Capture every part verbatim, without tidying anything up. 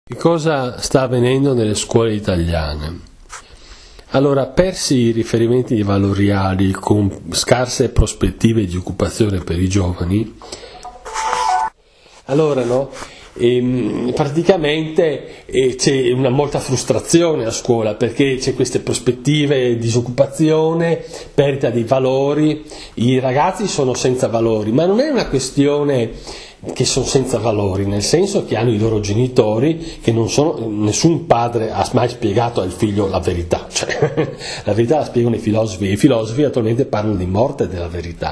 Che cosa sta avvenendo nelle scuole italiane? Allora, persi i riferimenti valoriali con scarse prospettive di occupazione per i giovani, allora no, ehm, praticamente eh, c'è una molta frustrazione a scuola perché c'è queste prospettive di disoccupazione, perdita di valori, i ragazzi sono senza valori, ma non è una questione che sono senza valori, nel senso che hanno i loro genitori, che non sono, nessun padre ha mai spiegato al figlio la verità, cioè, la verità la spiegano i filosofi, e i filosofi attualmente parlano di morte della verità,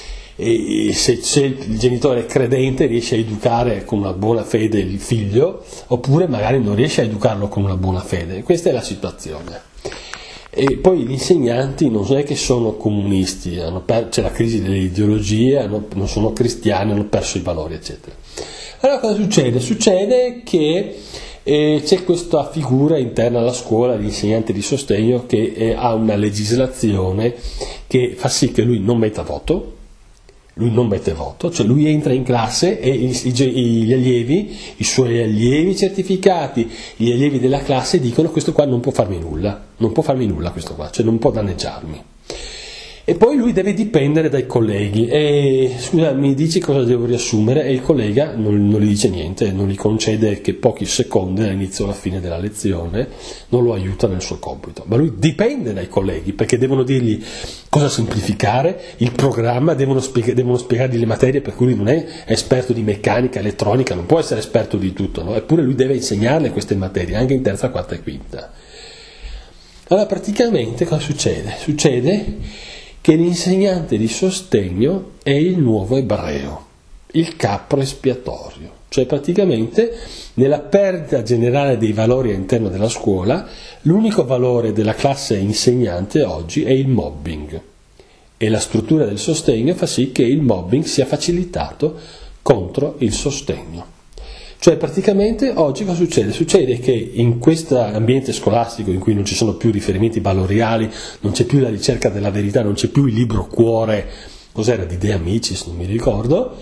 e se, se il genitore è credente riesce a educare con una buona fede il figlio, oppure magari non riesce a educarlo con una buona fede, questa è la situazione. E poi gli insegnanti non è che sono comunisti, hanno per, c'è la crisi delle ideologie, hanno, non sono cristiani, hanno perso i valori, eccetera. Allora cosa succede? Succede che eh, c'è questa figura interna alla scuola, l'insegnante di sostegno, che eh, ha una legislazione che fa sì che lui non metta voto, lui non mette voto, cioè lui entra in classe e i, i, gli allievi, i suoi allievi certificati, gli allievi della classe dicono: questo qua non può farmi nulla, non può farmi nulla questo qua, cioè non può danneggiarmi. E poi lui deve dipendere dai colleghi e scusa, mi dici cosa devo riassumere? E il collega non, non gli dice niente, non gli concede che pochi secondi dall'inizio alla fine della lezione, non lo aiuta nel suo compito, ma lui dipende dai colleghi perché devono dirgli cosa semplificare, il programma, devono, spiega, devono spiegargli le materie, per cui lui non è esperto di meccanica, elettronica, non può essere esperto di tutto, no? Eppure lui deve insegnarle queste materie anche in terza, quarta e quinta. Allora praticamente cosa succede? Succede che l'insegnante di sostegno è il nuovo ebreo, il capro espiatorio, cioè praticamente nella perdita generale dei valori all'interno della scuola, l'unico valore della classe insegnante oggi è il mobbing e la struttura del sostegno fa sì che il mobbing sia facilitato contro il sostegno. Cioè praticamente oggi cosa succede? Succede che in questo ambiente scolastico in cui non ci sono più riferimenti valoriali, non c'è più la ricerca della verità, non c'è più il libro cuore, cos'era, di De Amicis, non mi ricordo,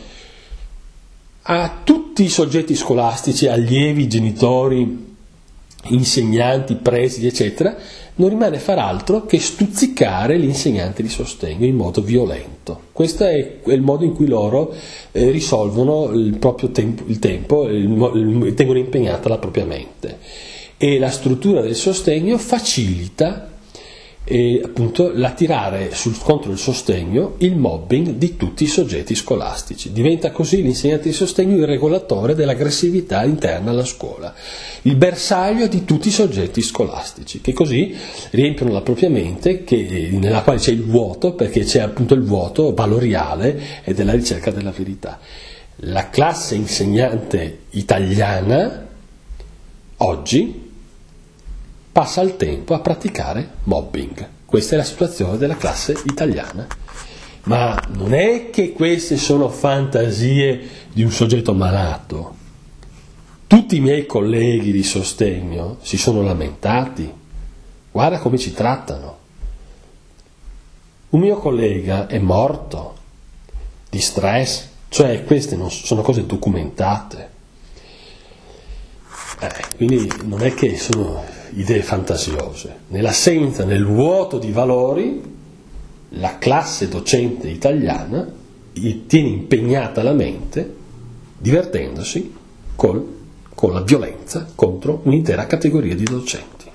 a tutti i soggetti scolastici, allievi, genitori, insegnanti, presidi, eccetera, non rimane far altro che stuzzicare l'insegnante di sostegno in modo violento. Questo è il modo in cui loro eh, risolvono il proprio tempo, il tempo, il, il, tengono impegnata la propria mente. E la struttura del sostegno facilita eh, appunto l'attirare sul, contro il sostegno il mobbing di tutti i soggetti scolastici. Diventa così l'insegnante di sostegno il regolatore dell'aggressività interna alla scuola, il bersaglio di tutti i soggetti scolastici, che così riempiono la propria mente, che, nella quale c'è il vuoto, perché c'è appunto il vuoto valoriale e della ricerca della verità. La classe insegnante italiana oggi passa il tempo a praticare mobbing. Questa è la situazione della classe italiana. Ma non è che queste sono fantasie di un soggetto malato. Tutti i miei colleghi di sostegno si sono lamentati. Guarda come ci trattano. Un mio collega è morto di stress, cioè queste non sono cose documentate. Eh, quindi non è che sono idee fantasiose. Nell'assenza, nel vuoto di valori, la classe docente italiana tiene impegnata la mente divertendosi col, con la violenza contro un'intera categoria di docenti.